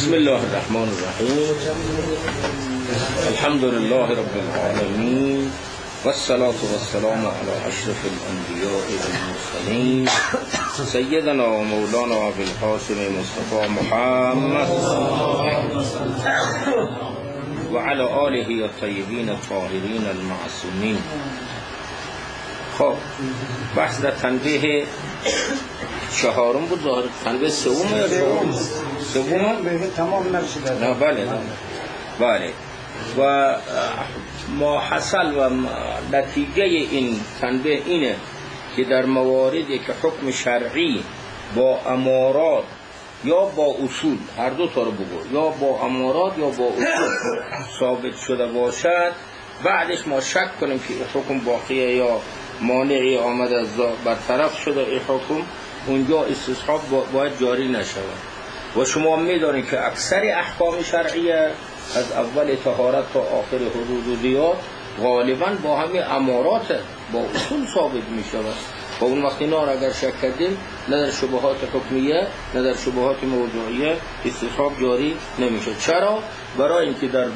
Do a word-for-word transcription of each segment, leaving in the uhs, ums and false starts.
بسم الله الرحمن الرحیم. الحمد لله رب العالمین و الصلاة و السلام علی اشرف الانبیاء والمرسلین سیدنا و مولانا ابی القاسم مصطفی محمد و علی آله الطیبین الطاهرین المعصومین. خب بحث در تنبیه چهارم بود، ظاهر تنبیه سوم یا چهارم؟ سوم تمام نرسیده. نه بله بله. و ما حصل و نتیجه این تنبیه اینه که در مواردی که حکم شرعی با امارات یا با اصول، هر دو تا رو بگو، یا با امارات یا با اصول ثابت شده باشد، بعدش ما شک کنیم که این حکم باقیه یا مانعی آمد از برطرف شده این حکم، اونجا استصحاب باید جاری نشود. و شما می‌دانید که اکثر احکام شرعیه از اول طهارت تا آخر حدودیات غالباً با همین امارات با اصول ثابت می‌شود. و اون وقت اینا را اگر شک کردیم، نه در شبهات حکمیه نه در شبهات موضوعیه استصحاب جاری نمیشه. چرا؟ برای اینکه در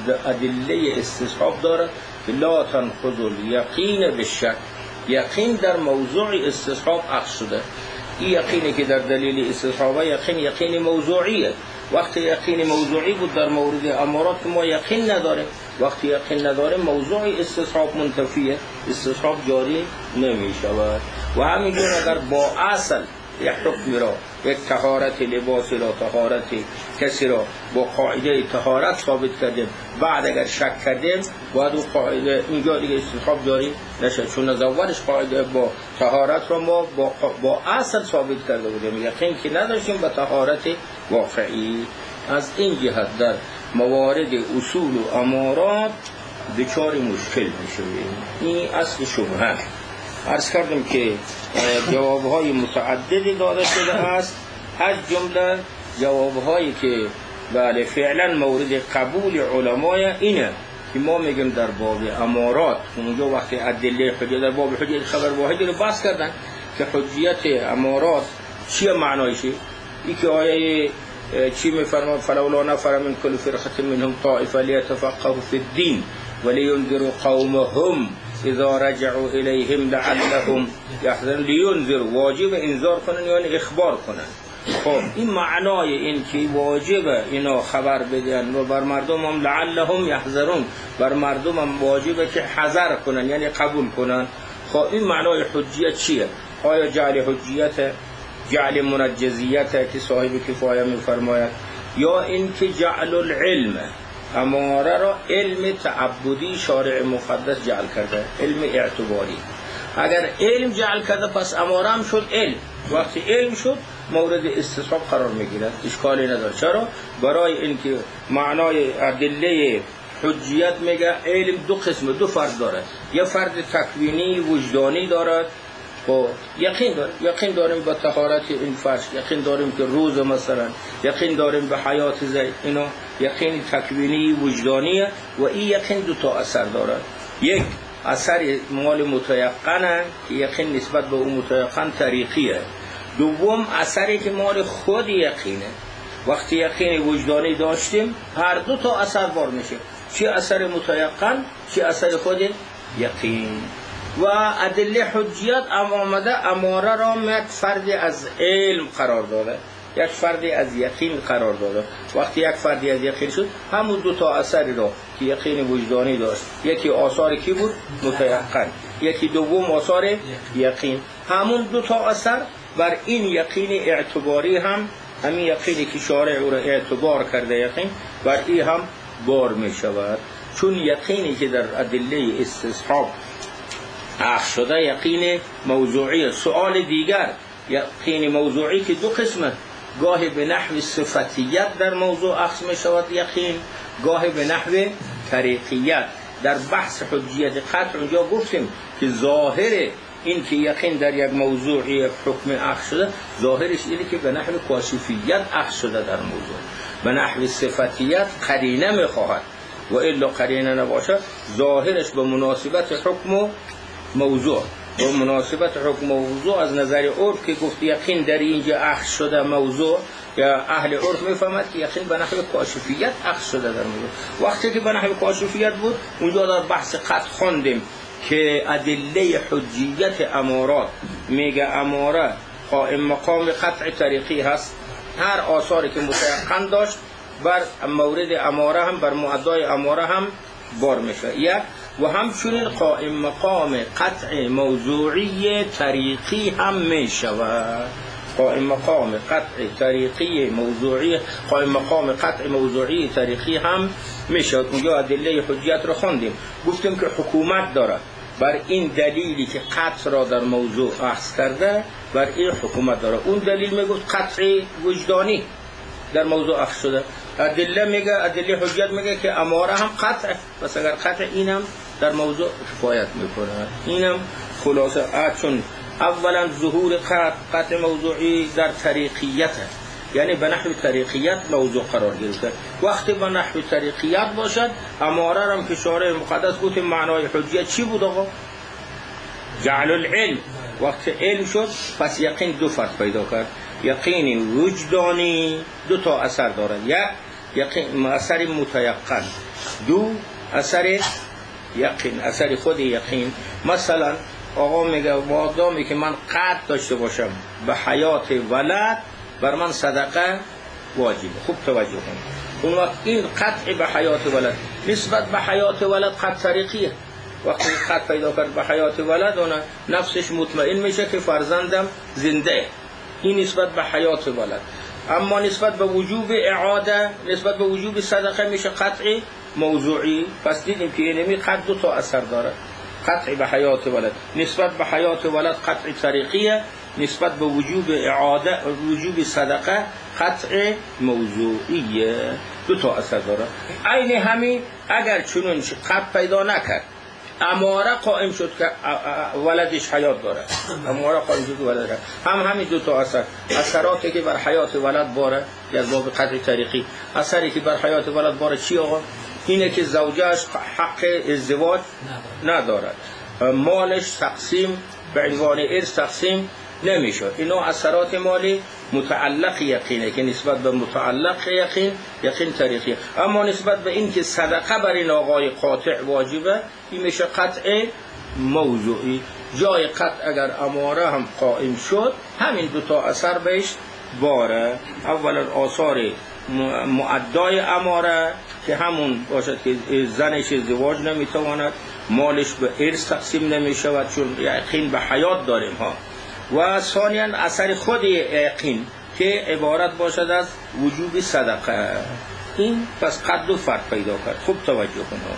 ادله استصحاب داره لا تنقض الیقین بالشک، یقین در موضوع استصحاب اخذ شده. این یقینی که در دلیل استصحاب یقین یقین موضوعیه. وقتی یقین موضوعی بود در مورد امارات ما یقین نداره، وقتی یقین نداره موضوع استصحاب منتفیه، استصحاب جاری نمی شود. و همینجور اگر با اصل یک حکم را، یک طهارت لباس را، طهارت کسی را با قاعده طهارت ثابت کردیم، بعد اگر شک کردیم باید اون قاعده اینجا دیگه استصحاب جاری نشه، چون از اولش قاعده با طهارت را ما با, با اصل ثابت کرده بودیم، یقین که نداشتیم به طهارت واقعی. از این جهت در موارد اصول و امارات دچار مشکل میشویم. این اصل شبهه. عرض کردم که جوابهای متعددی داده شده است، از جمله جوابهایی که بله فعلا مورد قبول علمای اینه که ما میگیم در باب امارات، اونجا وقتی ادله حجیت در باب حجیت خبر واحدی رو بحث کردن که حجیت امارات چیه معنایشه. این که آیه چی میفرماد فلولا نفر من کل فرقه منهم طائفه لیتفقهوا فی الدین ولینذروا قومهم اذا رجعوا الیهم لعلهم یحذرون. لینذروا واجب انذار کنن یعنی اخبار کنن. خب این معنای این که واجب اینا خبر بدن و بر مردم هم لعلهم یحذرون، بر مردم هم واجبه که حذر کنن یعنی قبول کنن. خب این معنای حجیت چیه؟ آیا جعل حجیت جعل منجزیت که صاحب کفایه میفرماید، یا این که جعل العلم اماره را علم تعبدی شارع مقدس جعل کرده، علم اعتباری. اگر علم جعل کرده پس اماره هم شد علم، وقتی علم شد مورد استصحاب قرار میگیرد، اشکالی نداره. چرا؟ برای اینکه معنای ادله حجیت میگه علم دو قسم، دو فرد داره، یه فرد تکوینی وجدانی داره. خب یقین داریم یقین داریم به طهارت این فرش، یقین داریم که روز مثلا، یقین داریم به حیات زید، اینا یقین تکوینی وجدانیه. و این یقین دو تا اثر داره، یک اثر مال متیقنه که یقین نسبت به اون متیقن طریقیه، دوم اثری که مال خود یقینه. وقتی یقین وجدانی داشتیم هر دو تا اثر بار میشه، چی اثر متیقن چی اثر خود یقین. و ادله حجیت ام آمده اماره را یک فردی از علم قرار داده، یک فردی از یقین قرار داده. وقتی یک فردی از یقین شد همون دو تا اثری را که یقین وجدانی داشت، یکی آثار کی بود؟ متیقن، یکی دوم آثار یقین. همون دو تا اثر بر این یقین اعتباری هم، همین یقینی که شارع او را اعتبار کرده یقین، بر این هم بار می شود. چون یقینی که در ادله استصحاب اخذ شده یقین موضوعی. سؤال دیگر، یقین موضوعی که دو قسمه، گاهی به نحو صفتیت در موضوع اخذ می شود یقین، گاهی به نحو طریقیت. در بحث حجیت قطع اونجا گفتیم که ظاهر این که یقین در یک موضوعی حکم اخذ شده، ظاهرش اینه که به نحو کاشفیت اخذ شده در موضوع، به نحو صفتیت قرینه می خواهد، و الا قرینه نباشه ظاهرش به مناسبت حکم موضوع. با مناسبت حکم موضوع از نظر عرف که گفت یقین در اینجا اخذ شده موضوع، یا اهل عرف میفهمد که یقین به نحو کاشفیت اخذ شده در موضوع. وقتی که به نحو کاشفیت بود اونجا در بحث قطع خوندیم که ادله حجیت امارات میگه اماره قائم مقام قطع طریقی هست، هر آثاری که متیقن داشت بر مورد اماره هم بر معدای اماره هم بار میشه. یک و همچنین قائم مقام قطع موضوعی طریقی هم میشه و قائم مقام قطع طریقی موضوعی قائم مقام قطع موضوعی طریقی هم میشه. اونجا ادله حجیت رو خوندیم، گفتیم که حکومت داره بر این دلیلی که قطع را در موضوع اخذ کرده، بر این حکومت داره. اون دلیل میگفت قطع وجدانی در موضوع اخذ شده. ادله میگه ادله حجیت میگه که اماره هم قطع، پس اگر قطع اینم در موضوع کفایت میکنه. اینم خلاصه چون اولا ظهور قطع, قطع موضوعی در طریقیت، یعنی به نحو طریقیت موضوع قرار گرفته. وقتی به نحو طریقیت باشد اماره هم که شارع مقدس گفت معنای حجیت چی بود آقا؟ جعل العلم. وقتی علم شد پس یقین دو فرق پیدا کرد. یقین وجدانی دو تا اثر دارد، یک یقین اثر متیقن، دو اثر یقین، اثر خود یقین. مثلا آقا میگه وادامی که من قطع داشته باشم به حیات ولد بر من صدقه واجبه. خوب توجه کنید. اون وقت این قطع به حیات ولد نسبت به حیات ولد قطع طریقیه. وقتی قطع پیدا کرد به حیات ولد اون نفسش مطمئن میشه که فرزندم زنده، این نسبت به حیات ولد. اما نسبت به وجوب اعاده، نسبت به وجوب صدقه میشه قطع موضوعی. پس دیدیم که اینمی قطع دو تا اثر داره، قطع به حیات ولد نسبت به حیات ولد قطع طریقیه، نسبت به وجوب اعاده وجوب صدقه قطع موضوعیه، دو تا اثر داره. عین همین اگر چنون قطع پیدا نکرد اماره قائم شد که ولدش حیات داره، اماره قائم شد که ولد داره، هم همین دو تا اثر، اثراتی که بر حیات ولد باره از باب قطع طریقی، اثری که بر حیات ولد باره چی آقا؟ اینه که زوجش حق ازدواج ندارد، مالش تقسیم به عنوان ارث تقسیم نمیشه. اینا اثرات مالی متعلق یقینه که نسبت به متعلق یقین یقین طریقی. اما نسبت به این که صدقه بر این آقای قاطع واجبه این میشه قطع موضوعی. جای قطع اگر اماره هم قائم شد همین دو تا اثر بهش باره. اولا آثار معدای اماره که همون باشد که زنش ازدواج نمیتواند، مالش به ارث تقسیم نمیشود چون یقین به حیات داریم ها. و ثانیاً اثر خود یقین که عبارت باشد از وجوب صدقه. این پس قد و فرق پیدا کرد. خوب توجه کنید.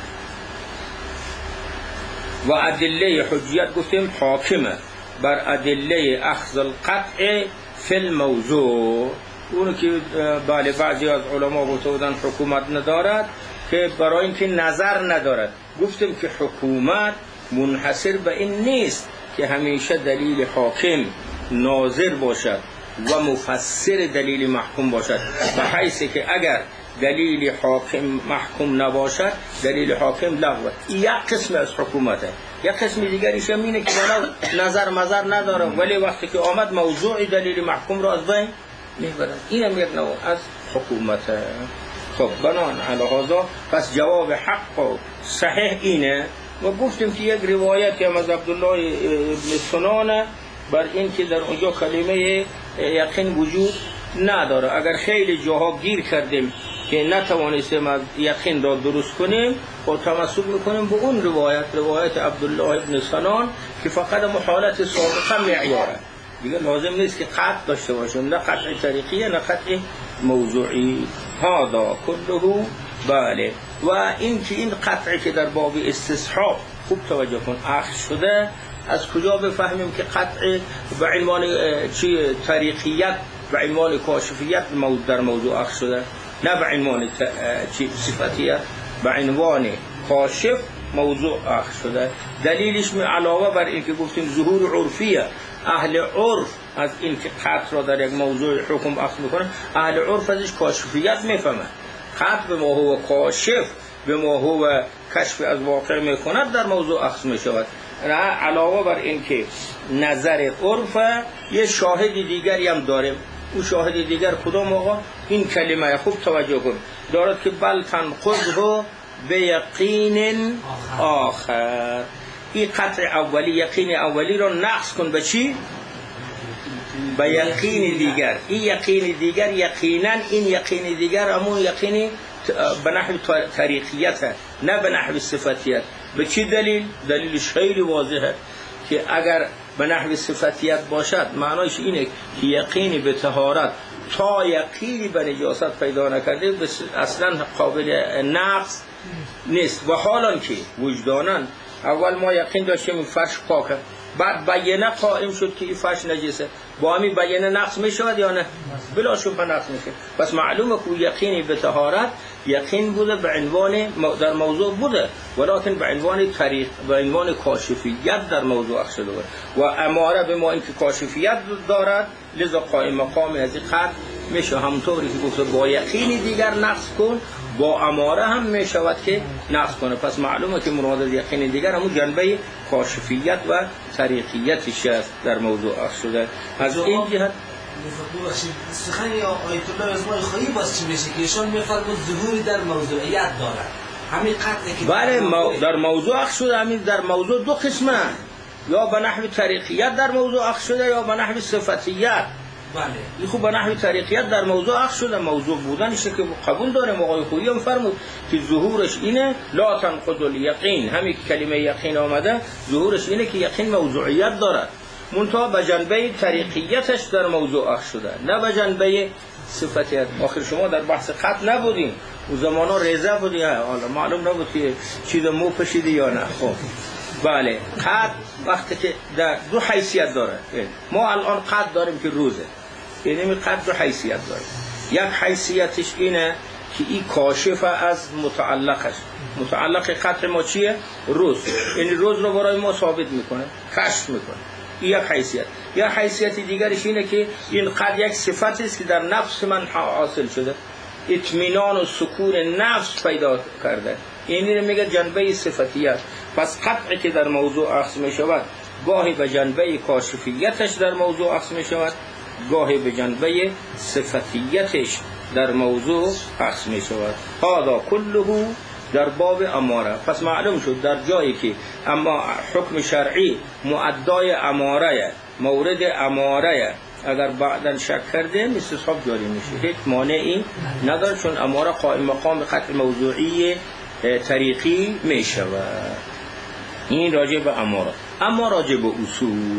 و ادله حجیت گفتیم حاکمه بر ادله اخذ القطع فی الموضوع. اونو که بله بعضی از علما گفته بودن حکومت ندارد که برای اینکه نظر ندارد. گفتیم که حکومت منحصر به این نیست که همیشه دلیل حاکم ناظر باشد و مفسر دلیل محکوم باشد، به حیث که اگر دلیل حاکم محکوم نباشد دلیل حاکم لغوه. یک قسم از حکومته. یک قسم دیگریش هم اینه که نظر مظر نداره ولی وقتی که آمد موضوع دلیل محکوم را از بین میبرد. اینم یک نوع از حکومته. خب بنان علی هذا پس جواب حق و صحیح اینه. و گفتیم که یک روایت هم از عبدالله ابن سنان بر این که در اونجا کلمه یقین وجود نداره. اگر خیلی جاها گیر کردیم که نتوانستیم از یقین را درست کنیم و تمسک میکنیم به اون روایت، روایت عبدالله ابن سنان که فقط محالت سابقه معیاره، دیگه لازم نیست که قطع داشته باشیم، نه قطع طریقیه نه قطع موضوعی. هذا کله بله. و این که این قطعی که در باب استصحاب خوب توجه کن اخذ شده، از کجا بفهمیم که قطع به عنوان چی طریقیت به عنوان کاشفیت در موضوع اخذ شده، نه به عنوان چی صفتیت، به عنوان کاشف موضوع اخذ شده. دلیلش می علاوه بر این که گفتیم ظهور عرفیه، اهل عرف از این که قطع را در یک موضوع حکم اخذ میکنه اهل عرف ازش کاشفیت میفهمه. قطع به ما هو کاشف به ما هو کشف از واقع میکند در موضوع اخذ میشود. علاوه بر این که نظر عرف، یه شاهد دیگری هم داره. او شاهد دیگر کدام آقا؟ این کلمه خوب توجه کن دارد که بل تنقضه به یقین آخر. این قطع اولی، یقین اولی رو نقص کن به چی؟ به یقین دیگر. این یقین دیگر یقینا این یقین دیگر همون یقینی به نحو طریقیت، نه به نحو صفتیت. به چی دلیل؟ دلیلش خیلی واضحه که اگر به نحو صفتیت باشد معنایش اینه که یقینی به طهارت تا یقینی به نجاست پیدا نکرده اصلا قابل نقص نیست. و حالا که وجداناً اول ما یقین داشتیم این فرش پاکه، بعد بیانه قائم شد که این فرش نجسه، با همین بیانه نقص می شود یا نه؟ بلا شبه نقص میشه. پس معلومه که یقینی به طهارت یقین بوده به عنوان در موضوع بوده، ولیکن به عنوان طریق، به عنوان کاشفیت در موضوع اخشده بود و اماره به ما اینکه کاشفیت دارد، لذا قائم مقام از این قدر میشه. همونطوری که گفته با یقینی دیگر نقص کن، با اماره هم میشود که نقص کنه. پس معلومه که مراد از یقین دیگر همون جنبه کاشفیت و طریقیتش است در موضوع اخشده. از این جهت سخن آیت الله رضوان خواهی باز چی میشه که ایشان میفرمود ظهوری در موضوعیت دارد، همین قطعه که بله مو... در موضوع اخشده همین در موضوع دو قسمه، یا به نحو طریقیت در موضوع اخشده یا به نحو صفتیت. بله این خوب به نحو طریقیت در موضوع اخشده، موضوع بودنشه که قبول داره. آقای خویی هم فرمود که ظهورش اینه لا تنقض الیقین، همین کلمه یقین آمده ظهورش اینه که یقین موضوعیت دارد، منتها به جنبه طریقیتش در موضوع اخشده، نه به جنبه صفتیت. آخر شما در بحث خط نبودین، اون زمانا ریزه بودی، حالا معلوم نبود که چیز مو پشیدی یا نه. خب بله، خط وقتی که در دو حیثیت داره. ما الان خط داریم که روزه، یعنی خط دو حیثیت داره. یک حیثیتش اینه که این کاشف از متعلقش. متعلق خط ما چیه؟ روز. یعنی روز رو برای ما ثابت میکنه، کشف میکنه. یک حیثیت. یا حیثیت دیگرش اینه که این قد یک صفت است که در نفس من حاصل شده، اطمینان و سکون نفس پیدا کرده، یعنی میگه جنبه صفتیت. پس قطعی که در موضوع اخذ می شود گاهی به جنبه کاشفیتش در موضوع اخذ می شود، گاهی به جنبه صفتیتش در موضوع اخذ می شود. هذا کله در باب اماره. پس معلوم شد در جایی که اما حکم شرعی معدای اماره، مورد اماره، اگر بعداً شک کرده استصحاب جاری میشه، هیچ مانعی نداره، چون اماره قائم مقام قطع موضوعی طریقی میشود. این راجع به اماره. اما راجع به اصول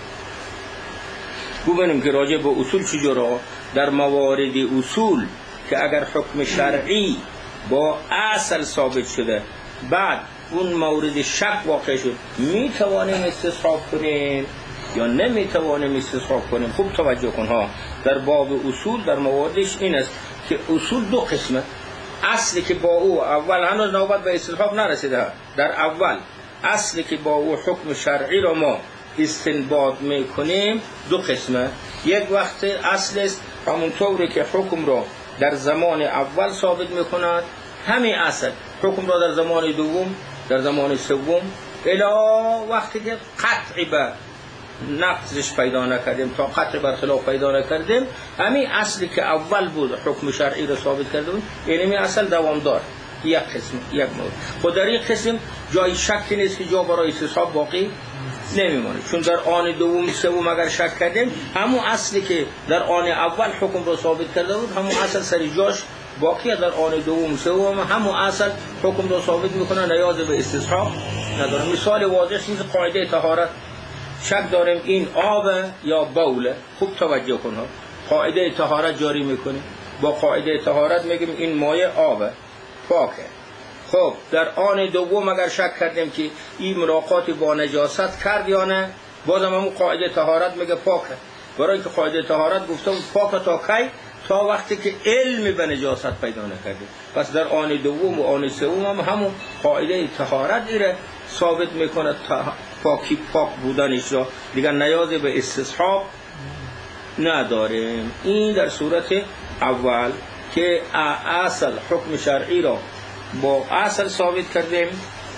ببینیم که راجع به اصول چجوره. در موارد اصول که اگر حکم شرعی با اصل ثابت شده، بعد اون مورد شک واقع شد، می توانیم استصحاب کنیم یا نمی توانیم استصحاب کنیم. خوب توجه کن ها، در باب اصول در مواردش این است که اصول دو قسمه. اصلی که با او اول هنوز نوبت به استصحاب نرسیده، در اول اصلی که با او حکم شرعی رو ما استنباط میکنیم دو قسمه. یک وقت اصل است همونطوری که حکم رو در زمان اول ثابت میکند، همین اصل حکم را در زمان دوم، در زمان سوم الی وقتی که قطعی به نقضش پیدا نکردیم، تا قطعی برخلاف پیدا نکردیم، همین اصلی که اول بود حکم شرعی را ثابت کرده بود، یعنی این اصل دوامدار. یک قسم، یک مورد. خود در یک قسم جای شکی نیست که جا برای استصحاب باقی نمیمونه، چون در آن دوم سوم اگر شک کردیم، همون اصلی که در آن اول حکم را ثابت کرده بود، همون اصل سر جاش باقیه. در آن دوم سوم همون اصل حکم را ثابت میکنه، نیاز به استصحاب نداره. مثال واضحش این قاعده طهارت، شک داریم این آب یا بوله. خوب توجه کن ها، قاعده طهارت جاری میکنیم، با قاعده طهارت میگیم این مایه آبه، پاکه. خب در آن دوم اگر شک کردیم که این ملاقات با نجاست کرد یا نه، بازم همون قاعده طهارت میگه پاکه. برای اینکه قاعده طهارت گفتم پاکه تا کی؟ تا وقتی که علم به نجاست پیدا نکرده. پس در آن دوم و آن سوم هم همون قاعده طهارت ایره ثابت میکنه، پاکی پاک بودنش را دیگر نیاز به استصحاب نداریم. این در صورت اول که اصل حکم شرعی را با اصل ثابت کردیم،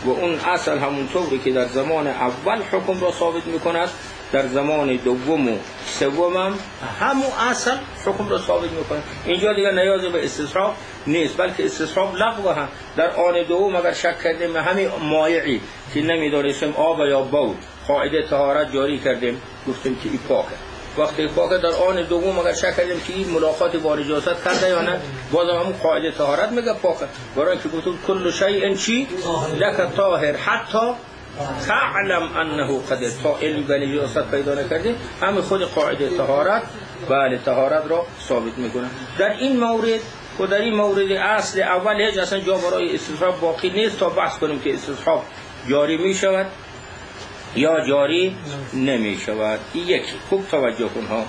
و اون اصل همونطوری که در زمان اول حکم را ثابت میکند در زمان دوم و سوم هم همون اصل حکم را ثابت میکنه. اینجا دیگه نیاز به استصحاب نیست، بلکه استصحاب لغو هم. در آن دوم اگر شک کردیم همین مایعی که نمیدانستیم آب یا بول، قاعده طهارت جاری کردیم گفتیم که این پاکه. وقتی پاکه در آن دوم اگر شک کردیم که این ملاقات با نجاست کرده یا نه، باز همون قاعده طهارت میگه پاکه. برای اینکه گفتم کل شیء چی لک طاهر حتی تعلم انه قد، تا علم به نجاست پیدا نکردی همین خود قاعده طهارت بله طهارت را ثابت میکنه. در این مورد و در این مورد اصل اول هیچ اصلا جا برای استصحاب باقی نیست تا بحث کنیم که استصحاب جاری میشود یا جاری نمیشود. یکی خوب توجه کن ها.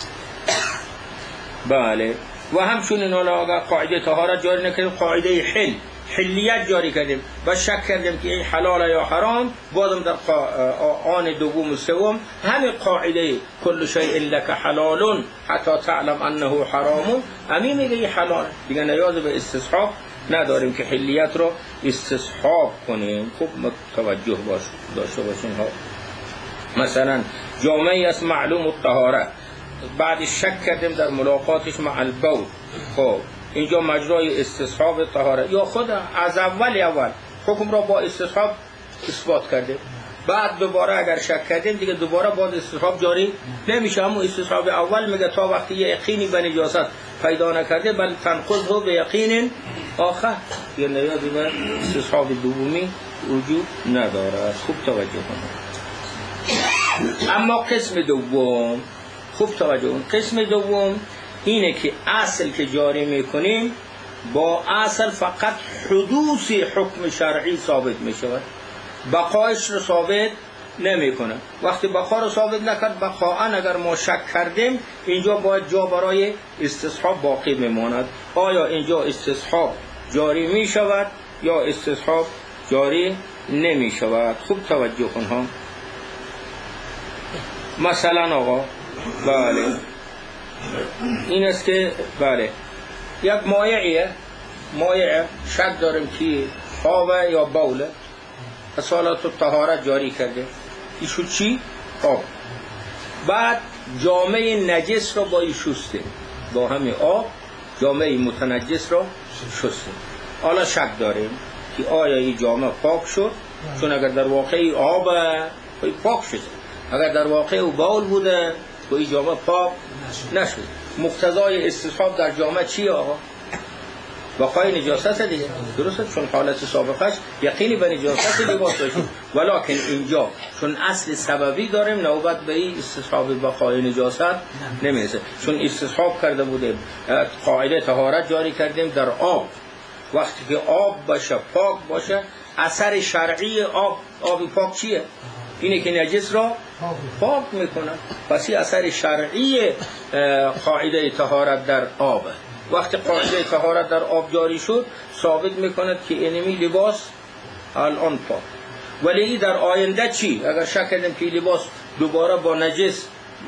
بله و همچنین اگر قاعده طهارت جاری نکردیم قاعده حل حلیت جاری کردیم و شک کردیم که این حلال یا حرام، بازم در آن دوم و سوم همین قاعده کل شیء لک حلال حتی تعلم انه حرام همین میگه این حلال. دیگه نیاز به استصحاب نداریم که حلیت رو استصحاب کنیم. خوب توجه باش داشته باشین ها. مثلا جامعی است معلوم الطهارت، بعد شک کردیم در ملاقاتش مع البول، خب اینجا مجرای استصحاب طهارت یا خود از اول اول حکم را با استصحاب اثبات کرده، بعد دوباره اگر شک کردیم دیگه دوباره باز استصحاب جاری نمیشه. همون استصحاب اول میگه تا وقتی یقینی به نجاست پیدا نکرده بل تنقضه به یقین آخر، یه نیازی به استصحاب دومی وجود نداره. خوب توجه کنید. اما قسم دوم خوب توجه کنید. قسم دوم اینه که اصل که جاری میکنیم با اصل فقط حدوث حکم شرعی ثابت میشود، بقایش رو ثابت نمیکنه. وقتی بقا رو ثابت نکرد بقاءً اگر ما شک کردیم اینجا باید جا برای استصحاب باقی میماند. آیا اینجا استصحاب جاری میشود یا استصحاب جاری نمیشود؟ خوب توجه کن ها. مثلا آقا بله این است که بله یک مایعیه مایع شک داریم که آب یا بوله، اصالت و طهارت جاری کرده ایشو چی؟ آب. بعد جامعه نجس رو با ای شسته، با همین آب جامعه متنجس رو شسته. حالا شک داریم که آیا این جامعه پاک شد، چون اگر در واقع آب پاک شده، اگر در واقع او بول بوده و این جامعه پاک نشد. مقتضای استصحاب در جامعه چیه آقا؟ بقای نجاست دیگه، درسته؟ چون حالت سابقش یقینی به نجاست لباس داشتیم، ولکن اینجا چون اصل سببی داریم نوبت به این استصحاب بقای نجاست نمیرسه. چون استصحاب کرده بودیم قاعده طهارت جاری کردیم در آب، وقتی که آب باشه پاک باشه اثر شرعی آب آب پاک چیه؟ اینه که نجس را پاک میکنه. پس این اثر شرعی قاعده طهارت در آب. وقتی قاعده طهارت در آب جاری شد ثابت میکند که اینمی لباس الان پاک. ولی در آینده چی؟ اگر شک کردیم که لباس دوباره با نجس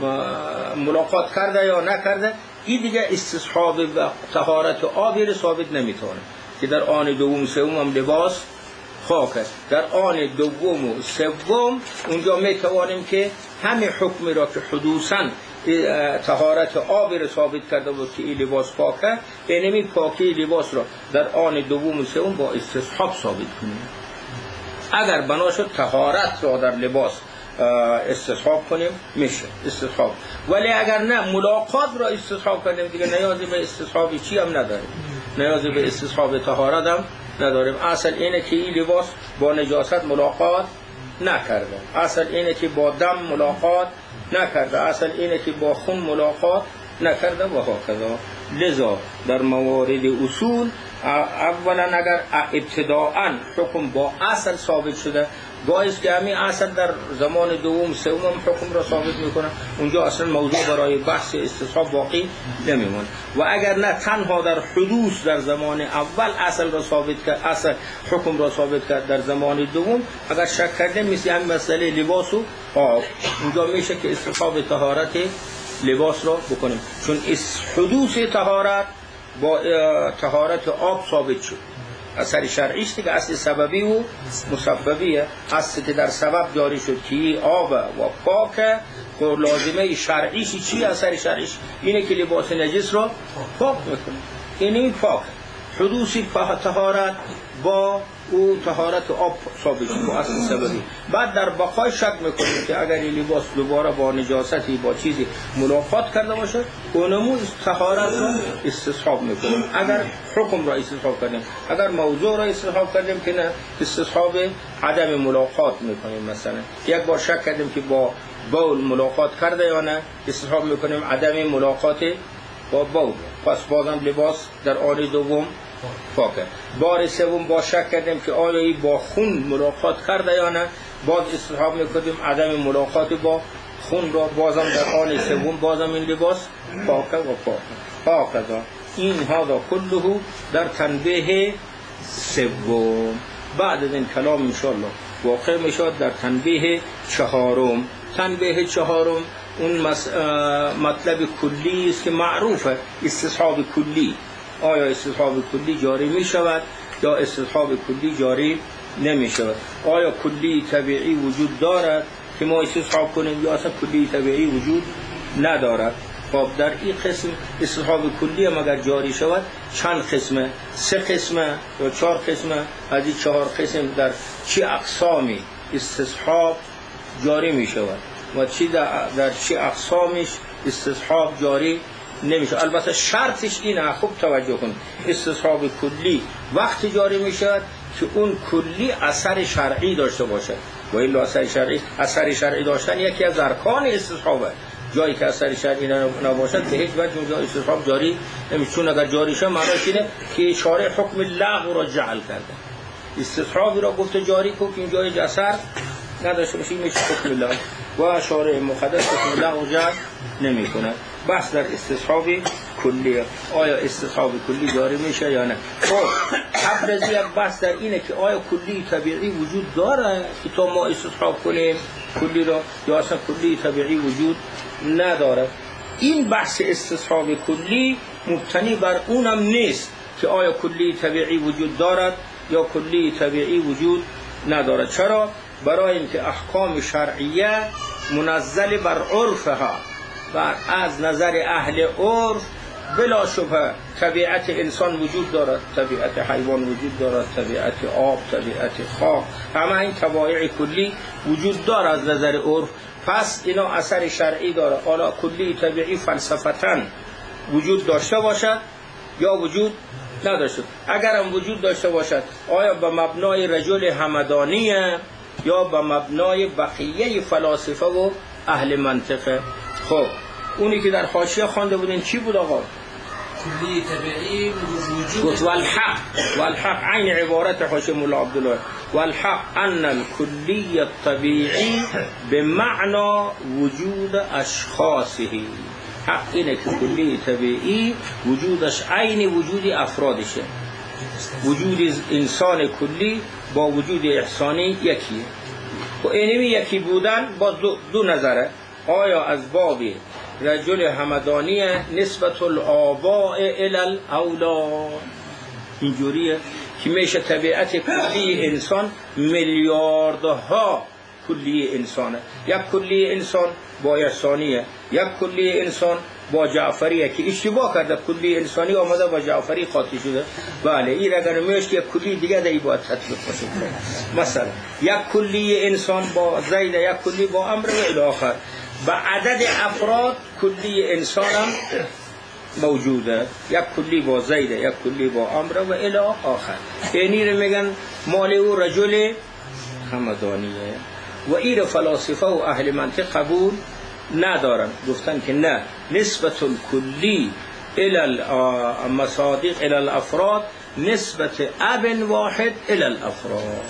ملاقات کرده یا نکرده، این دیگه استصحاب و طهارت آبی رو ثابت نمیتونه که در آن دوم سوم هم لباس خاک است. در آن دوم و سوم اونجا میتوانیم که همه حکمی را که حدوثاً طهارت آبی را ثابت کرده بود که این لباس پاکه، اینمی پاکی لباس را در آن دوم و سوم با استصحاب ثابت کنیم. اگر بنا شد طهارت را در لباس استصحاب کنیم میشه استصحاب، ولی اگر نه ملاقات را استصحاب کنیم دیگه نیازی به استصحابی چی هم نداریم، نیازی به استصحاب طهارت هم نداریم. اصل اینه که این لباس با نجاست ملاقات نکرده، اصل اینه که با دم ملاقات نکرده، اصل اینه که با خون ملاقات نکرده و هکذا. لذا در موارد اصول اولا اگر ابتداءً حکم با اصل ثابت شده، باعث که همین اصل در زمان دوم سوم حکم را ثابت میکنه، اونجا اصلا موضوع برای بحث استصحاب باقی نمیمونه. و اگر نه تنها در حدوث در زمان اول اصل را ثابت کرد، اصل حکم را ثابت کرد، در زمان دوم اگر شک کردیم مثل همین مسئله لباس و آب، اونجا میشه که استصحاب طهارت لباس را بکنیم، چون حدوث طهارت با طهارت آب ثابت شد. اثر شرعیش دیگه، اصل سببی و مسببیه. اصلی که در سبب جاری شد که آب و پاکه، و لازمه شرعیش چی؟ اثر شرعیش اینه که لباس نجس رو پاک میکنه. اینی پاک حدوثی طهارت با او طهارت آب ثابت شد با اصل سببی. بعد در بقای شک میکنیم که اگر این لباس دوباره با نجاستی با چیزی ملاقات کرده باشه اونمو طهارت رو استصحاب میکنیم. اگر حکم را استصحاب کردیم، اگر موضوع را استصحاب کردیم که نه، استصحاب عدم ملاقات میکنیم. مثلا یک بار شک کردیم که با بول ملاقات کرده یا نه، استصحاب میکنیم عدم ملاقات با بول، پس بازم لباس در آن دوم پاکه. بار سوم با شک کردیم که آیا ای با خون ملاقات کرده یا نه، باز استصحاب میکنیم عدم ملاقات با خون را، بازم در آن سوم بازم این لباس پاکه و پاکه. پاکه این هذا کله در تنبیه سوم. بعد از این کلام انشاءالله واقع میشد در تنبیه چهارم. تنبیه چهارم اون مطلب کلی است که معروفه، استصحاب کلی. آیا استصحاب کلی جاری می شود یا استصحاب کلی جاری نمی شود؟ آیا کلی طبیعی وجود دارد که ما استصحاب کنیم یا اصلا کلی طبیعی وجود ندارد؟ خب در این قسم استصحاب کلی هم اگر جاری شود چند قسمه؟ سه قسمه یا چهار قسمه؟ از این چهار قسم در چه اقسامی استصحاب جاری می شود و چی در, در چه اقسامش استصحاب جاری نمیشه؟ البته شرطش اینه، خوب توجه کن، استصحاب کلی وقتی جاری میشه که اون کلی اثر شرعی داشته باشه. و الا اثر شرعی، اثر شرعی داشتن یکی از ارکان استصحابه. جایی که اثر شرعی نباشد به هیچ وجه اونجا استصحاب جاری نمیشه. چون اگر جاری شه معناش اینه که شارع حکم لغو را جعل کرده. استصحابی را گفته جاری کن که اینجا اثر نداشته باشه، میشه حکم لغو، و شارع مقدس حکم لغو جعل نمیکنه. بس در استصحاب کلی، آیا استصحاب کلی جاری میشه یا نه؟ خب قبل از یک بحث در اینه که آیا کلی طبیعی وجود داره که تا ما استصحاب کنیم کلی را، یا اصلا کلی طبیعی وجود نداره. این بحث استصحاب کلی مبتنی بر اونم نیست که آیا کلی طبیعی وجود دارد یا کلی طبیعی وجود ندارد. چرا؟ برای اینکه احکام شرعیه منزل بر عرفها و از نظر اهل عرف بلا شبه طبیعت انسان وجود دارد، طبیعت حیوان وجود دارد، طبیعت آب، طبیعت خاک، همه این طبایع کلی وجود دارد از نظر عرف. پس اینا اثر شرعی داره. حالا کلی طبیعی فلسفتاً وجود داشته باشد یا وجود نداشته. اگر هم وجود داشته باشد آیا به مبنای رجل همدانیه یا به مبنای بقیه فلاسفه و اهل منطقه؟ خب اونی که در حاشیه خوانده بودین چی بود آقا؟ کلی طبیعی وجود گفت والحق، والحق عین عبارت حاشیه مولا عبدالله، والحق ان الکلی الطبیعی بمعنى وجود اشخاصه. حق اینه که کلی طبیعی وجودش عین وجود افرادشه. وجود انسان کلی با وجود احسانی یکیه. و اینمی یکی بودن با دو, دو نظره. آیا از باب رجل همدانی نسبت الآباء الی الاولاد اینجوریه که میشه طبیعت کلی انسان میلیاردها کلی انسانه. یک کلی انسان با احسانیه، یک کلی انسان با جعفریه که اشتباه کرده، کلی انسانی آمده با جعفری خاطی شده. بله این اگر میشه که یک کلی دیگه در این باید تطبیق باشه. مثلا یک کلی انسان با زید، یک کلی با امر و الی آخر. با عدد افراد کلی انسان هم موجوده، یک کلی با زید، یک کلی با امر و الی آخر. اینی رو میگن مال او رجل همدانیه. و این فلاسفه و اهل منطق قبول ندارن، گفتن که نه، نسبت کلی الى المصادق الى الافراد نسبت اب واحد الى الافراد.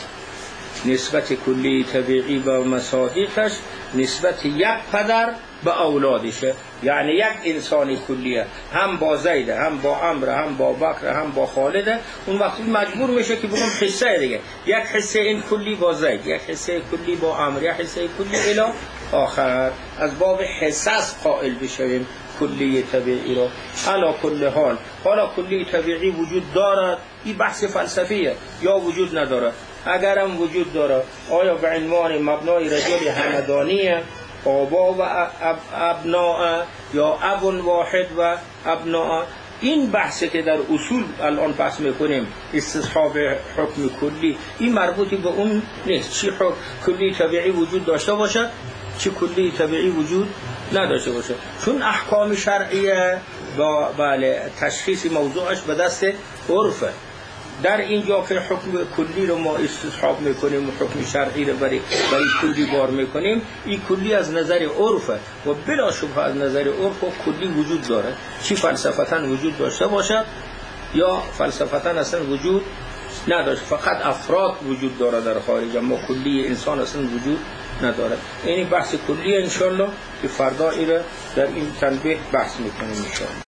نسبت کلی طبیعی با مصادیقش نسبت یک پدر به اولادشه. یعنی یک انسانی کلیه، هم با زیده، هم با عمر، هم با بکر، هم با خالده. اون وقتی مجبور میشه که بگم حصه دیگه، یک حصه این کلی با زید، یک حصه کلی با عمر، یک حصه کلی الی آخر. از باب حصص قائل بشویم کلی طبیعی را. علا کل حال حالا کلی طبیعی وجود دارد، این بحث فلسفیه، یا وجود ندارد. اگرم وجود داره آیا به عنوان مبنای رجل همدانیه، آبا و اب ابناء، یا اب واحد و ابناء؟ این بحثی که در اصول الان بحث میکنیم، استصحاب حکم کلی، این مربوطی به اون نیست. چی حکم کلی طبیعی وجود داشته باشد، چی کلی طبیعی وجود نداشته باشه، چون احکام شرعیه با بله تشخیص موضوعش به دست عرفه. در اینجا که حکم کلی رو ما استصحاب میکنیم و حکم شرعی رو برای برای کلی بار میکنیم، این کلی از نظر عرفه و بلا شبه از نظر عرف و کلی وجود داره، چی فلسفتا وجود داشته باشد یا فلسفتا اصلا وجود نداشت، فقط افراد وجود داره در خارج، اما کلی انسان اصلا وجود نداره. این بحث کلی انشالله که فردا ایره در این تنبیه بحث میکنیم انشالله.